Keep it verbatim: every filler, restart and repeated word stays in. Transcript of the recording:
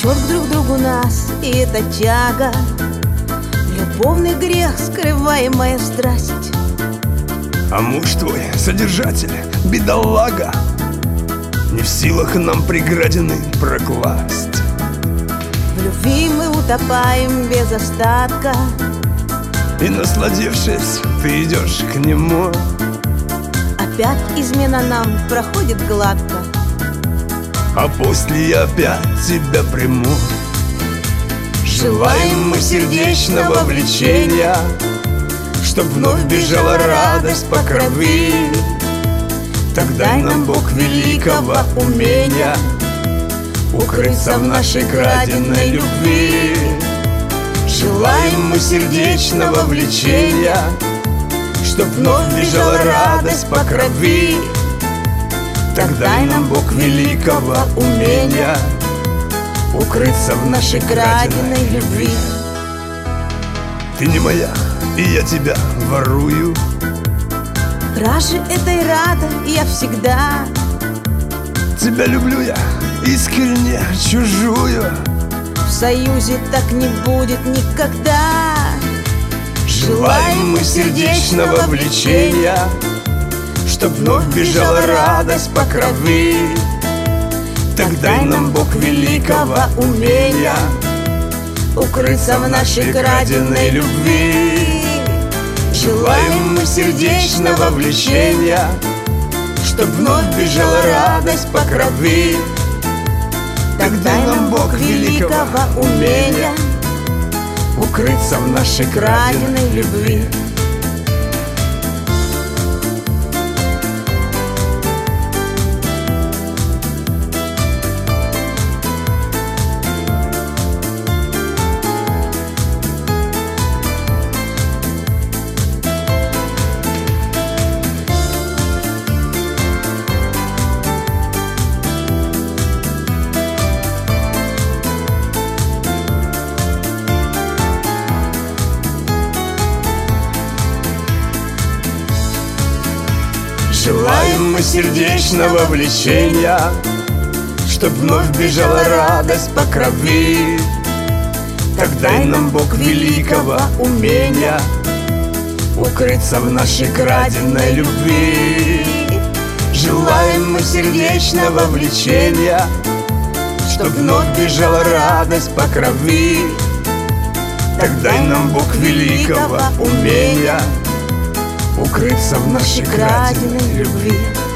Влечет друг к другу нас, и это тяга, любовный грех, скрываемая страсть. А муж твой, содержатель, бедолага, не в силах нам преградины прокласть. В любви мы утопаем без остатка, и, насладившись, ты идешь к нему. опять измена нам проходит гладко, а после я опять тебя приму. Желаем мы сердечного влечения, чтоб вновь бежала радость по крови. Так дай нам Бог великого умения укрыться в нашей краденной любви. Желаем мы сердечного влечения, чтоб вновь бежала радость по крови. Так дай нам Бог великого умения укрыться в нашей краденой любви. Ты не моя, и я тебя ворую. Раже этой рада я всегда. Тебя люблю я искренне, чужую. В союзе так не будет никогда. Желаем мы сердечного влечения, чтоб вновь бежала радость по крови. Так дай нам Бог великого умения укрыться в нашей краденой любви. Желаем мы сердечного влечения, чтоб вновь бежала радость по крови. Так дай нам Бог великого умения укрыться в нашей краденой любви. Желаем мы сердечного влечения, чтоб вновь бежала радость по крови. Так дай нам Бог великого умения укрыться в нашей краденой любви. Желаем мы сердечного влечения, чтоб вновь бежала радость по крови. Так дай нам Бог великого умения укрыться в нашей краденой любви.